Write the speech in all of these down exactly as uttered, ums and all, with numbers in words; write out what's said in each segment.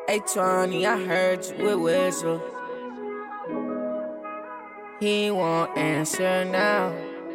Hey Tony, I heard you with whistle. He won't answer now.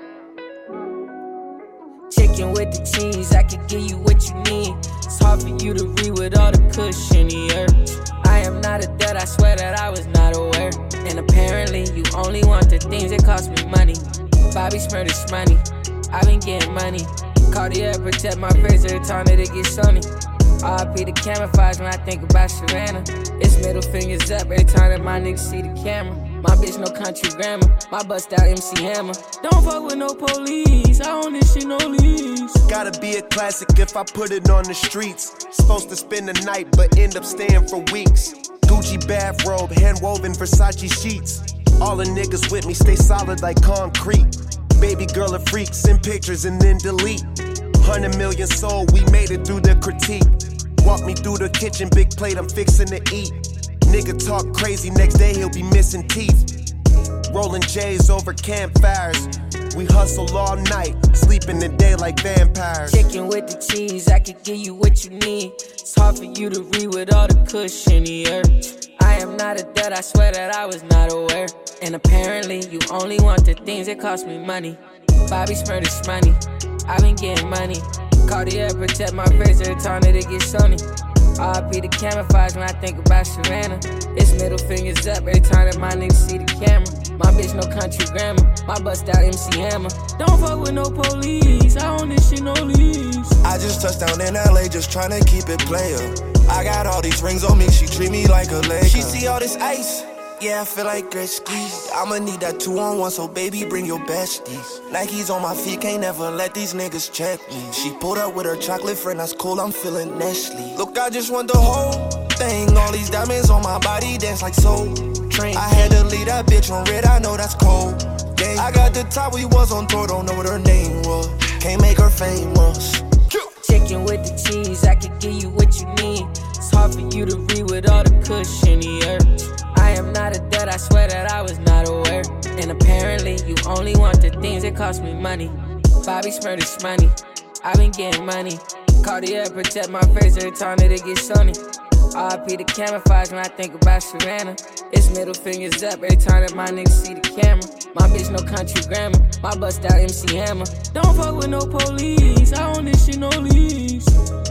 Chicken with the cheese, I can give you what you need. It's hard for you to read with all the cushion in the earth. I am not a dud, I swear that I was not aware. And apparently you only want the things that cost me money. Bobby Smurdish money, I been getting money. Cartier protect my face every time that it gets sunny. R I P the camouflage when I think about Savannah. It's middle fingers up every time that my niggas see the camera. My bitch no country grammar, my bust out M C Hammer. Don't fuck with no police, I own this shit, no lease. Gotta be a classic if I put it on the streets. Supposed to spend the night but end up staying for weeks. Gucci bathrobe, hand-woven Versace sheets. All the niggas with me stay solid like concrete. Baby girl a freak, send pictures and then delete. Hundred million sold, we made it through the critique. Walk me through the kitchen, big plate, I'm fixing to eat. Nigga talk crazy, next day he'll be missing teeth. Rolling J's over campfires. We hustle all night, sleep in the day like vampires. Chicken with the cheese, I can give you what you need. It's hard for you to read with all the cushion in the earth. I am not a dud, I swear that I was not aware. And apparently you only want the things that cost me money. Bobby Smurdish money, I been getting money. Cartier protect my face every time that it gets sunny. R I P the camouflage when I think about Savannah. It's middle fingers up every time that my niggas see the camera. My bitch no country grammar, my bust out M C Hammer. Don't fuck with no police, I own this shit, no lease. I just touched down in L A, just tryna keep it player. I got all these rings on me, she treat me like a Laker. She see all this ice, yeah, I feel like Gretzky. I'ma need that two on one, so baby, bring your besties. Nikes on my feet, can't never let these niggas check me. She pulled up with her chocolate friend, that's cool, I'm feeling Nestle. Look, I just want the whole thing. All these diamonds on my body dance like Soul Train. I had to leave that bitch on red, I know that's cold. Gang. I got the top, we was on tour, don't know what her name was. Can't make her famous. Chicken with the cheese, I can give you what you need. It's hard for you to read with all the cushion in the earth. I am not a dud, I swear that I was not aware. And apparently you only want the things that cost me money. Bobby Smurdish money, I been getting money. Cartier protect my face every time that it gets sunny. R I P the camouflage when I think about Savannah. It's middle fingers up every time that my niggas see the camera. My bitch no country grammar, my bust out M C Hammer. Don't fuck with no police, I own this shit, no lease.